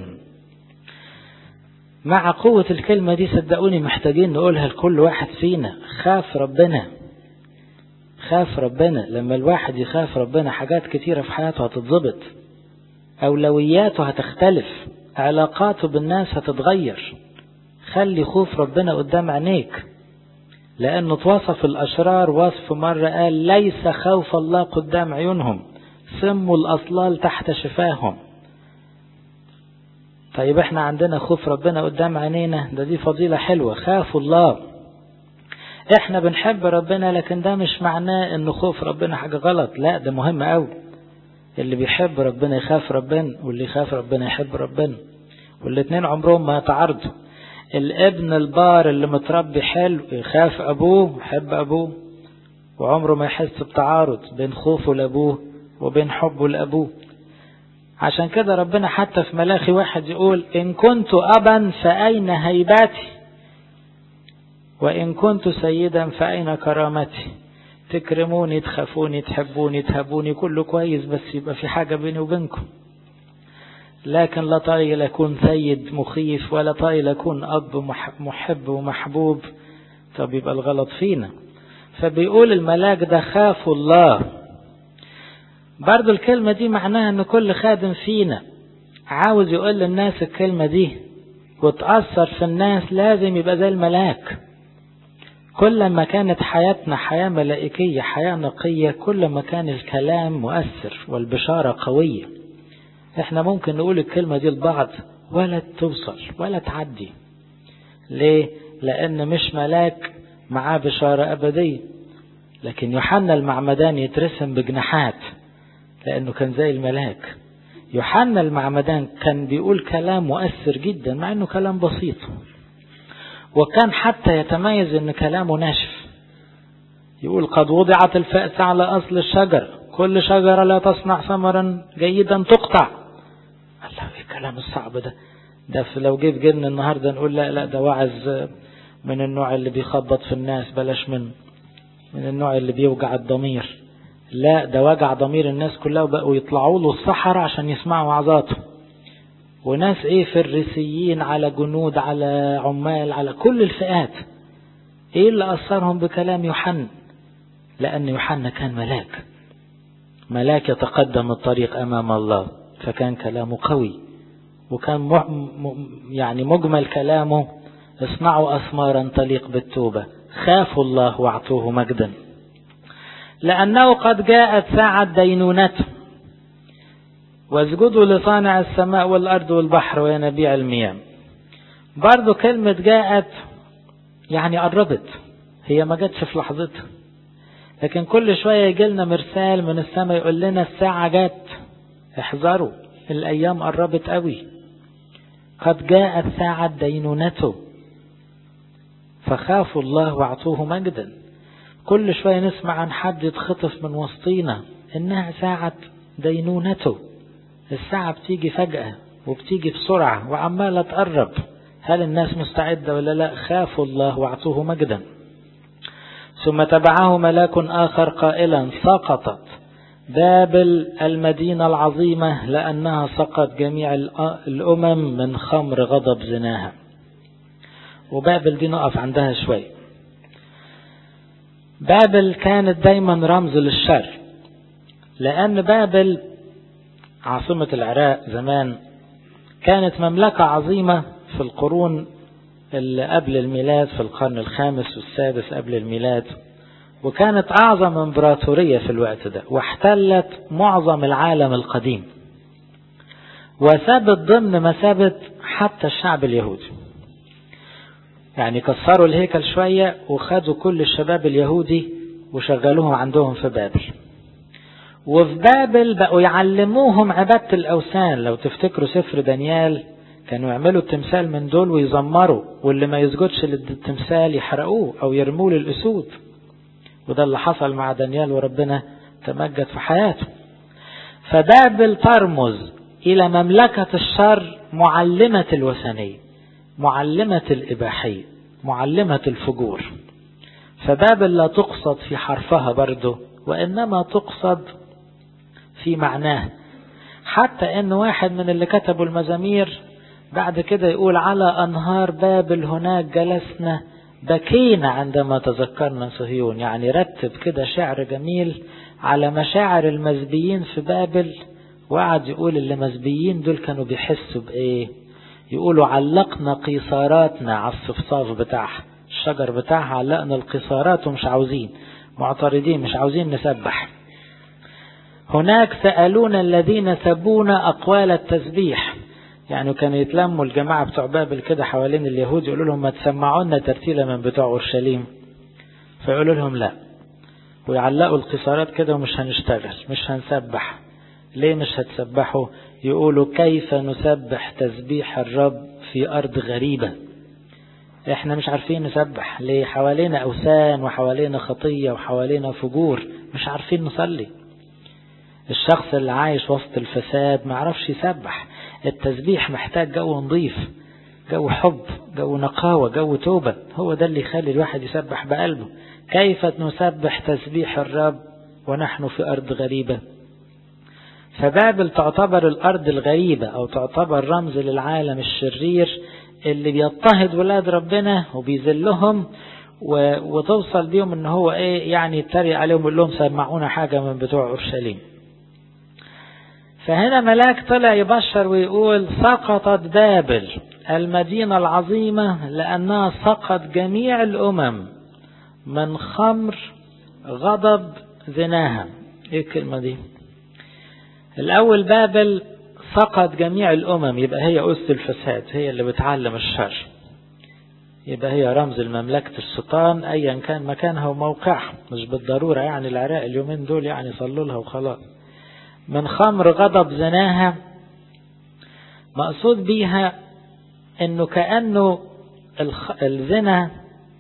مع قوة الكلمة دي صدقوني محتاجين نقولها لكل واحد فينا. خاف ربنا، خاف ربنا. لما الواحد يخاف ربنا حاجات كتيرة في حياته هتتضبط، أولوياته هتختلف، علاقاته بالناس هتتغير. خلي خوف ربنا قدام عينيك، لأنه توصف الأشرار وصف مرة قال ليس خوف الله قدام عيونهم، سموا الأصلال تحت شفاهم. طيب احنا عندنا خوف ربنا قدام عينينا، ده دي فضيلة حلوة، خافوا الله. احنا بنحب ربنا، لكن ده مش معناه انه خوف ربنا حاجة غلط، لا ده مهم قوي. اللي بيحب ربنا يخاف ربنا، واللي يخاف ربنا يحب ربنا، والاتنين عمرهم ما يتعارضوا. الابن البار اللي متربي حلو يخاف ابوه يحب ابوه، وعمره ما يحس بتعارض بين خوفه لابوه وبين حبه لابوه. عشان كده ربنا حتى في ملاخي واحد يقول إن كنت أبا فأين هيبتي، وإن كنت سيدا فأين كرامتي. تكرموني، تخافوني، تحبوني، تهبوني، كله كويس، بس يبقى في حاجة بيني وبينكم. لكن لا طايل أكون سيد مخيف، ولا طايل أكون أب محب ومحبوب. طب يبقى الغلط فينا. فبيقول الملاك ده خافوا الله. برضو الكلمة دي معناها ان كل خادم فينا عاوز يقول للناس الكلمة دي وتأثر في الناس لازم يبقى زي الملاك. كل ما كانت حياتنا حياة ملائكية، حياة نقية، كل ما كان الكلام مؤثر والبشارة قوية. احنا ممكن نقول الكلمة دي لبعض ولا توصل ولا تعدي. ليه؟ لأن مش ملاك معاه بشارة أبدية. لكن يوحنا المعمدان يترسم بجناحات لأنه كان زي الملاك. يوحنا المعمدان كان بيقول كلام مؤثر جدا مع أنه كلام بسيط، وكان حتى يتميز أن كلامه ناشف. يقول قد وضعت الفأس على أصل الشجر، كل شجرة لا تصنع ثمرا جيدا تقطع. الله، ايه الكلام الصعب ده؟ ده لو جه في جيلنا النهاردة نقول لا لا ده وعظ من النوع اللي بيخبط في الناس، بلاش منه، من النوع اللي بيوجع الضمير. لا، ده وجع ضمير الناس كلها، وبقوا يطلعوا له الصحراء عشان يسمعوا وعظاته. وناس ايه، فريسيين على جنود على عمال على كل الفئات. ايه اللي أثرهم بكلام يوحنا؟ لأن يوحنا كان ملاك، ملاك يتقدم الطريق أمام الله، فكان كلامه قوي، وكان م... م... يعني مجمل كلامه اصنعوا أثمارا تليق بالتوبة، خافوا الله واعطوه مجدا، لأنه قد جاءت ساعة دينونته، واسجدوا لصانع السماء والأرض والبحر وينابيع المياه. برضو كلمة جاءت يعني قربت، هي ما جاتش في لحظتها، لكن كل شوية يجيلنا مرسال من السماء يقول لنا الساعة جات، احذروا الأيام قربت قوي، قد جاءت ساعة دينونته، فخافوا الله واعطوه مجدا. كل شوية نسمع عن حد يتخطف من وسطينا، إنها ساعة دينونته. الساعة بتيجي فجأة وبتيجي بسرعة وعمالة تقرب. هل الناس مستعدة ولا لا؟ خافوا الله واعطوه مجدا. ثم تبعه ملاك آخر قائلا سقطت بابل المدينة العظيمة، لأنها سقط جميع الأمم من خمر غضب زناها. وبابل دي نقف عندها شوي. بابل كانت دايما رمز للشر، لأن بابل عاصمة العراق زمان كانت مملكة عظيمة في القرون اللي قبل الميلاد، في القرن الخامس والسادس قبل الميلاد، وكانت أعظم امبراطورية في الوقت ده، واحتلت معظم العالم القديم، وثبت ضمن مثابة حتى الشعب اليهودي. يعني كسروا الهيكل شوية وخدوا كل الشباب اليهودي وشغلوهم عندهم في بابل. وفي بابل بقوا يعلموهم عبادة الأوثان. لو تفتكروا سفر دانيال كانوا يعملوا التمثال من دول ويزمروا، واللي ما يسجدش للتمثال يحرقوه أو يرموه للأسود. وده اللي حصل مع دانيال، وربنا تمجد في حياته. فبابل ترمز إلى مملكة الشر، معلمة الوثنية، معلمة الإباحية، معلمة الفجور. فبابل لا تقصد في حرفها برضه، وإنما تقصد في معناه. حتى إن واحد من اللي كتبوا المزامير بعد كده يقول على أنهار بابل هناك جلسنا بكينا عندما تذكرنا صهيون. يعني رتب كده شعر جميل على مشاعر المزبيين في بابل، وقعد يقول اللي مزبيين دول كانوا بيحسوا بإيه. يقولوا علقنا قيصاراتنا على الصفصاف بتاعها، الشجر بتاعها علقنا القيصارات ومش عاوزين، معترضين مش عاوزين نسبح. هناك سألونا الذين سبونا أقوال التسبيح. يعني كانوا يتلموا الجماعة بتوع بابل كده حوالين اليهود يقولوا لهم ما تسمعونا ترتيلة من بتوع أورشليم، فيقولوا لهم لا، ويعلقوا القصارات كده ومش هنشتغل مش هنسبح. ليه مش هتسبحوا؟ يقولوا كيف نسبح تسبيح الرب في أرض غريبة. احنا مش عارفين نسبح ليه، حوالينا أوثان وحوالينا خطية وحوالينا فجور، مش عارفين نصلي. الشخص اللي عايش وسط الفساد ما عرفش يسبح. التسبيح محتاج جو نظيف، جو حب، جو نقاوة، جو توبة، هو ده اللي يخلي الواحد يسبح بقلبه. كيف نسبح تسبيح الرب ونحن في أرض غريبة؟ فبابل تعتبر الأرض الغريبة، أو تعتبر رمز للعالم الشرير اللي بيضطهد ولاد ربنا وبيذلهم، وتوصل بيهم ان هو ايه يعني يتريق عليهم ويقول لهم سمعونا حاجة من بتوع أورشليم. فهنا ملاك طلع يبشر ويقول سقطت بابل المدينة العظيمة لأنها سقط جميع الأمم من خمر غضب زناها. ايه الكلمة دي؟ الأول بابل سقط جميع الأمم، يبقى هي أس الفساد، هي اللي بتعلم الشر، يبقى هي رمز المملكة الشيطان أيا كان مكانها وموقعها. مش بالضرورة يعني العراق اليومين دول يعني صلوا لها وخلاص. من خمر غضب زناها، مقصود بيها انه كأنه الزنا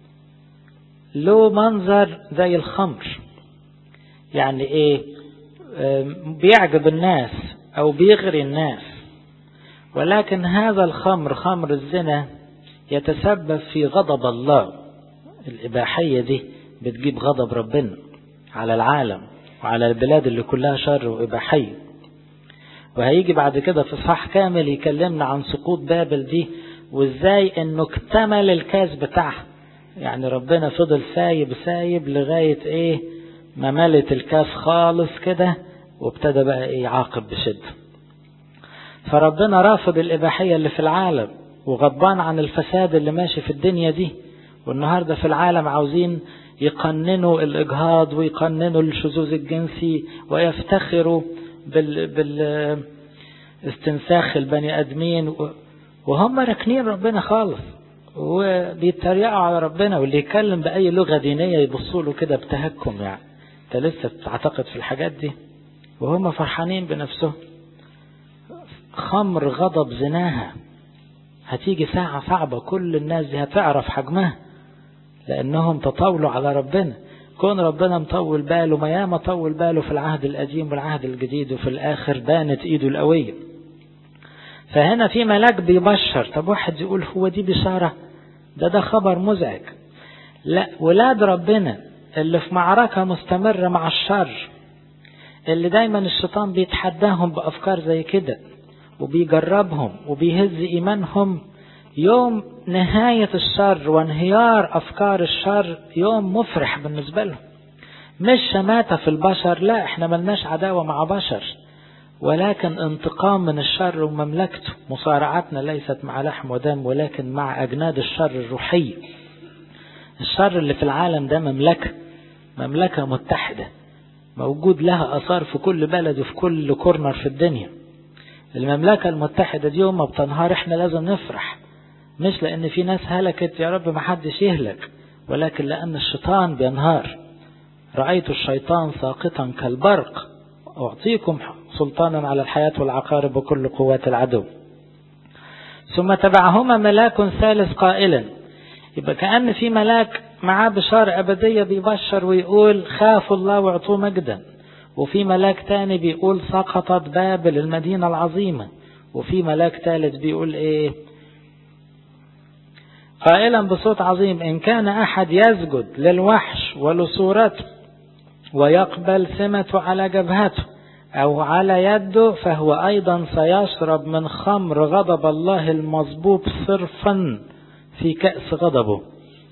له منظر زي الخمر. يعني ايه؟ بيعجب الناس او بيغري الناس، ولكن هذا الخمر خمر الزنا يتسبب في غضب الله. الإباحية دي بتجيب غضب ربنا على العالم وعلى البلاد اللي كلها شر وإباحية. وهيجي بعد كده في صح كامل يكلمنا عن سقوط بابل دي وازاي انه اكتمل الكاس بتاعها. يعني ربنا فضل سايب سايب لغاية ايه ما ملت الكاس خالص كده، وابتدى بقى ايه يعاقب بشدة. فربنا رافض الإباحية اللي في العالم وغضبان عن الفساد اللي ماشي في الدنيا دي. والنهاردة في العالم عاوزين يقننوا الإجهاض ويقننوا الشذوذ الجنسي ويفتخروا بال... بال... استنساخ البني آدمين، وهم راكنين ربنا خالص وبيتريقوا على ربنا. واللي يتكلم بأي لغة دينية يبصوا له كده بتهكم، يعني انت لسه بتعتقد في الحاجات دي؟ وهم فرحانين بنفسهم. خمر غضب زناها، هتيجي ساعة صعبة كل الناس دي هتعرف حجمها لأنهم تطاولوا على ربنا. كون ربنا مطول باله، ما ياما طول باله في العهد القديم والعهد الجديد، وفي الآخر بانت إيده القوية. فهنا في ملاك بيبشر. طب واحد يقول هو دي بشارة؟ ده ده خبر مزعج. لا، ولاد ربنا اللي في معركة مستمرة مع الشر، اللي دايما الشيطان بيتحداهم بأفكار زي كده وبيجربهم وبيهز إيمانهم، يوم نهاية الشر وانهيار أفكار الشر يوم مفرح بالنسبة لهم. مش شماتة في البشر، لا، احنا ملناش عداوة مع بشر، ولكن انتقام من الشر ومملكته. مصارعتنا ليست مع لحم ودم ولكن مع أجناد الشر الروحية. الشر اللي في العالم ده مملكة مملكة متحدة موجود لها أثار في كل بلد وفي كل كورنر في الدنيا. المملكة المتحدة دي يوم ما بتنهار احنا لازم نفرح، مش لأن في ناس هلكت يا رب ما حدش يهلك، ولكن لأن الشيطان بينهار. رأيت الشيطان ساقطا كالبرق، أعطيكم سلطانا على الحياة والعقارب وكل قوات العدو. ثم تبعهما ملاك ثالث قائلا، يبقى كأن في ملاك معاه بشارة أبدية بيبشر ويقول خافوا الله واعطوه مجدا. وفي ملاك تاني بيقول سقطت بابل المدينة العظيمة. وفي ملاك ثالث بيقول ايه؟ قائلا بصوت عظيم إن كان أحد يسجد للوحش ولصورته ويقبل سمته على جبهته أو على يده فهو أيضا سيشرب من خمر غضب الله المصبوب صرفا في كأس غضبه.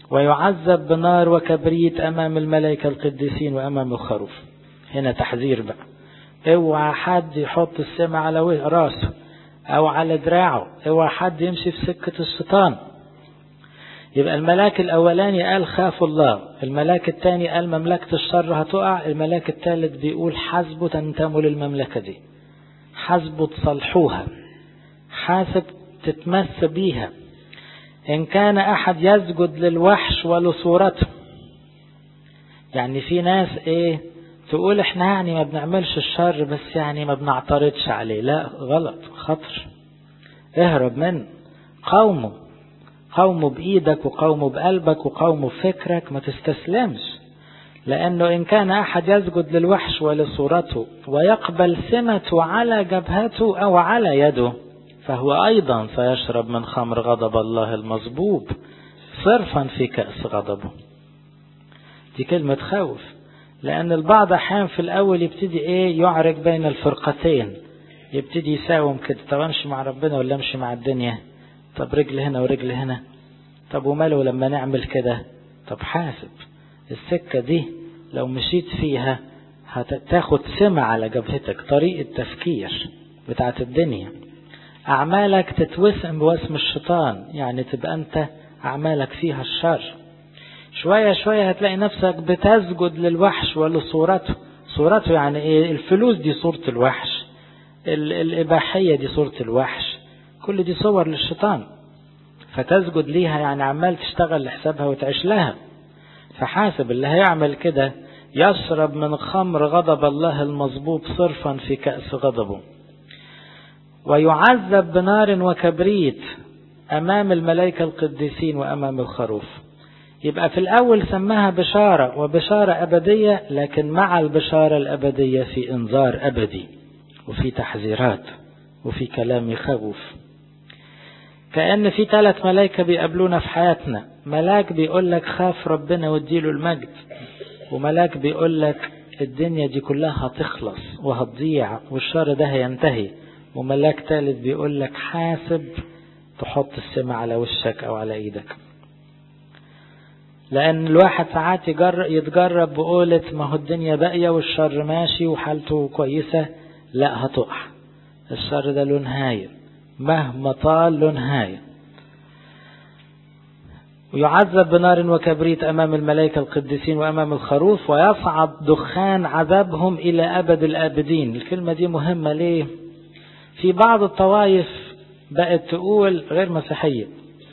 ويعذب بنار وكبريت أمام الملائكة القديسين وأمام الخروف. هنا تحذير بقى، اوعى حد يحط السم على راسه أو على دراعه، اوعى حد يمشي في سكة الشيطان. يبقى الملاك الأولاني قال خافوا الله، الملاك الثاني قال مملكة الشر هتقع، الملاك الثالث بيقول حاسبوا تنتموا للمملكة دي، حاسبوا تصلحوها، حاسب تتمس بيها. إن كان أحد يسجد للوحش ولصورته، يعني في ناس إيه تقول إحنا يعني ما بنعملش الشر بس يعني ما بنعترضش عليه، لا غلط، خطر، اهرب منه. قومه قومه بإيدك وقومه بقلبك وقومه بفكرك، ما تستسلمش. لأنه إن كان أحد يسجد للوحش ولصورته ويقبل سمته على جبهته أو على يده، فهو أيضا سيشرب من خمر غضب الله المصبوب صرفا في كأس غضبه. دي كلمة خوف، لأن البعض أحيان في الأول يبتدي إيه يعرج بين الفرقتين، يبتدي يساوم كده، طب أمشي مع ربنا ولا أمشي مع الدنيا، طب رجل هنا ورجل هنا، طب وماله لما نعمل كده. طب حاسب، السكة دي لو مشيت فيها هتاخد سمة على جبهتك، طريقة تفكير بتاعت الدنيا، أعمالك تتوسم بوسم الشيطان، يعني تبقى أنت أعمالك فيها الشر. شوية شوية هتلاقي نفسك بتسجد للوحش ولصورته. صورته يعني إيه؟ الفلوس دي صورة الوحش، الإباحية دي صورة الوحش، كل دي صور للشيطان، فتسجد ليها يعني عمال تشتغل لحسابها وتعيش لها. فحاسب، اللي هيعمل كده يشرب من خمر غضب الله المصبوب صرفا في كأس غضبه. ويعذب بنار وكبريت أمام الملائكة القديسين وأمام الخروف. يبقى في الأول سماها بشارة، وبشارة أبدية، لكن مع البشارة الأبدية في إنذار أبدي وفي تحذيرات وفي كلام يخوف. كأن في ثلاث ملائكة بيقابلونا في حياتنا، ملاك بيقول لك خاف ربنا واديله المجد، وملاك بيقول لك الدنيا دي كلها هتخلص وهتضيع والشر ده هينتهي، وملاك ثالث بيقول لك حاسب تحط السماء على وشك أو على إيدك. لأن الواحد ساعات يتجرب بقولة ما هو الدنيا باقية والشر ماشي وحالته كويسة، لا هتقع، الشر ده له نهاية، مهما طال له نهاية. ويعذب بنار وكبريت أمام الملائكة القديسين وأمام الخروف، ويصعد دخان عذابهم إلى أبد الآبدين. الكلمة دي مهمة ليه؟ في بعض الطوائف بقت تقول غير مسيحية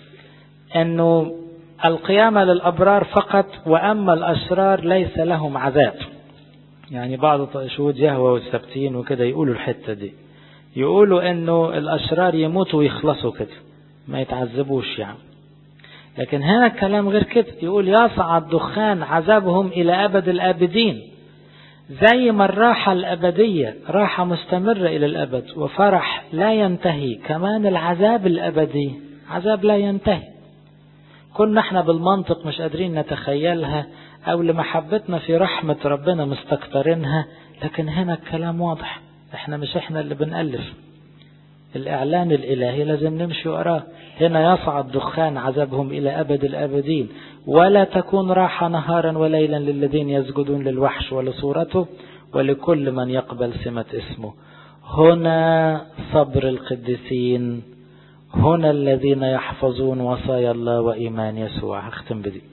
أنه القيامة للأبرار فقط وأما الأشرار ليس لهم عذاب. يعني بعض شهود يهوه والسبتين وكده يقولوا الحتة دي، يقولوا أنه الأشرار يموتوا ويخلصوا كده ما يتعذبوش يعني. لكن هنا الكلام غير كده، يقول يصعد دخان عذابهم إلى أبد الآبدين. زي ما الراحة الأبدية راحة مستمرة إلى الأبد وفرح لا ينتهي، كمان العذاب الأبدي عذاب لا ينتهي. كنا احنا بالمنطق مش قادرين نتخيلها، أو لمحبتنا في رحمة ربنا مستكترينها، لكن هنا الكلام واضح، احنا مش احنا اللي بنألف، الإعلان الإلهي لازم نمشي وراه. هنا يصعد دخان عذابهم إلى أبد الآبدين، ولا تكون راحة نهارا وليلا للذين يسجدون للوحش ولصورته ولكل من يقبل سمة اسمه. هنا صبر القديسين، هنا الذين يحفظون وصايا الله وإيمان يسوع. هختم بدي.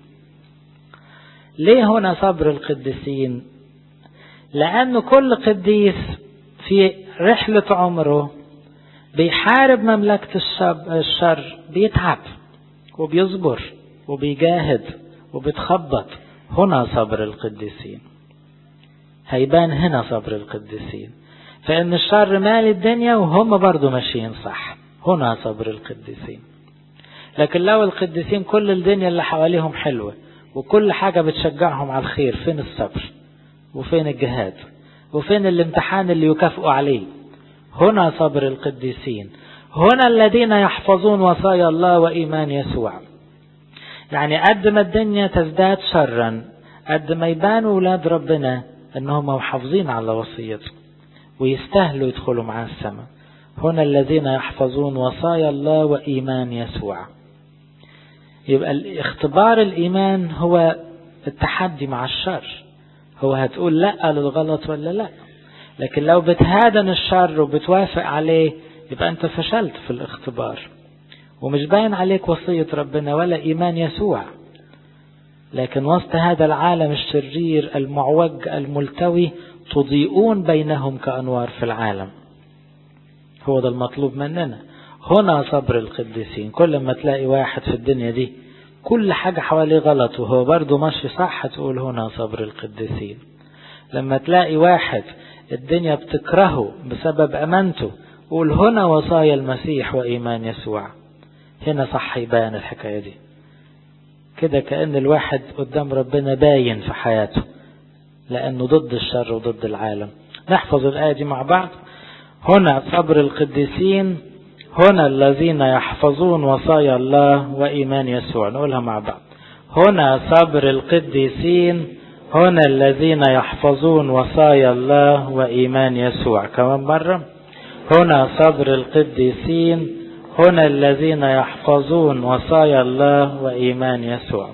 ليه هنا صبر القديسين؟ لأن كل قديس في رحلة عمره بيحارب مملكة الشر، بيتعب وبيصبر وبيجاهد وبيتخبط. هنا صبر القديسين، هيبان هنا صبر القديسين، فإن الشر مال الدنيا وهم برضو ماشيين صح. هنا صبر القديسين. لكن لو القديسين كل الدنيا اللي حواليهم حلوة وكل حاجة بتشجعهم على الخير، فين الصبر وفين الجهاد وفين الامتحان اللي يكافئوا عليه؟ هنا صبر القديسين، هنا الذين يحفظون وصايا الله وإيمان يسوع. يعني قد ما الدنيا تزداد شرا، قد ما يبانوا أولاد ربنا أنهم محافظين على وصيته ويستاهلوا يدخلوا مع السماء. هنا الذين يحفظون وصايا الله وإيمان يسوع. يبقى اختبار الإيمان هو التحدي مع الشر، هو هتقول لا للغلط ولا لا. لكن لو بتهادن الشر وبتوافق عليه يبقى أنت فشلت في الاختبار، ومش باين عليك وصية ربنا ولا إيمان يسوع. لكن وسط هذا العالم الشرير المعوج الملتوي تضيئون بينهم كأنوار في العالم. هو ده المطلوب مننا. هنا صبر القديسين. كل ما تلاقي واحد في الدنيا دي كل حاجة حواليه غلط وهو برضو ماشي صح، تقول هنا صبر القديسين. لما تلاقي واحد الدنيا بتكرهه بسبب أمانته، قول هنا وصايا المسيح وإيمان يسوع. هنا صح يبان الحكاية دي كده، كأن الواحد قدام ربنا باين في حياته، لأنه ضد الشر وضد العالم. نحفظ الآية دي مع بعض. هنا صبر القديسين، هنا الذين يحفظون وصايا الله وإيمان يسوع. نقولها مع بعض. هنا صبر القديسين، هنا الذين يحفظون وصايا الله وإيمان يسوع. كمان مرة. هنا صبر القديسين، هنا الذين يحفظون وصايا الله وإيمان يسوع.